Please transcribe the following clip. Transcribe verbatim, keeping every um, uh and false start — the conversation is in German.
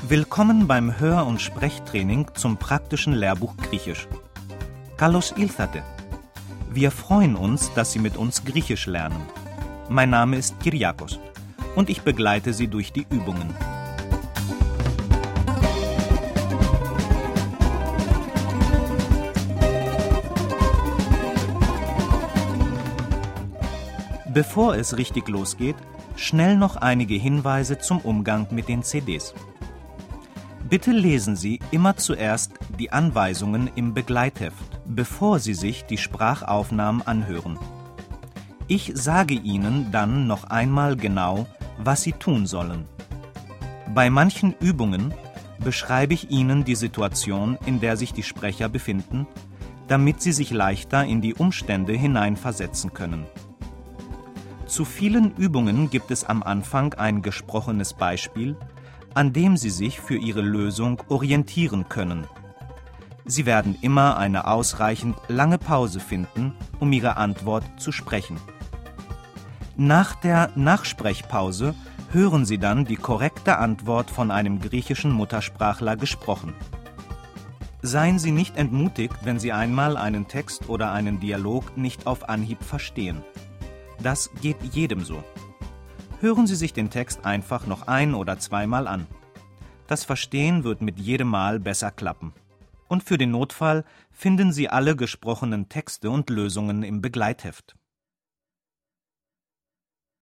Willkommen beim Hör- und Sprechtraining zum praktischen Lehrbuch Griechisch. Καλώς ήλθατε. Wir freuen uns, dass Sie mit uns Griechisch lernen. Mein Name ist Kyriakos und ich begleite Sie durch die Übungen. Bevor es richtig losgeht, schnell noch einige Hinweise zum Umgang mit den C Ds. Bitte lesen Sie immer zuerst die Anweisungen im Begleitheft, bevor Sie sich die Sprachaufnahmen anhören. Ich sage Ihnen dann noch einmal genau, was Sie tun sollen. Bei manchen Übungen beschreibe ich Ihnen die Situation, in der sich die Sprecher befinden, damit Sie sich leichter in die Umstände hineinversetzen können. Zu vielen Übungen gibt es am Anfang ein gesprochenes Beispiel, an dem Sie sich für Ihre Lösung orientieren können. Sie werden immer eine ausreichend lange Pause finden, um Ihre Antwort zu sprechen. Nach der Nachsprechpause hören Sie dann die korrekte Antwort von einem griechischen Muttersprachler gesprochen. Seien Sie nicht entmutigt, wenn Sie einmal einen Text oder einen Dialog nicht auf Anhieb verstehen. Das geht jedem so. Hören Sie sich den Text einfach noch ein- oder zweimal an. Das Verstehen wird mit jedem Mal besser klappen. Und für den Notfall finden Sie alle gesprochenen Texte und Lösungen im Begleitheft.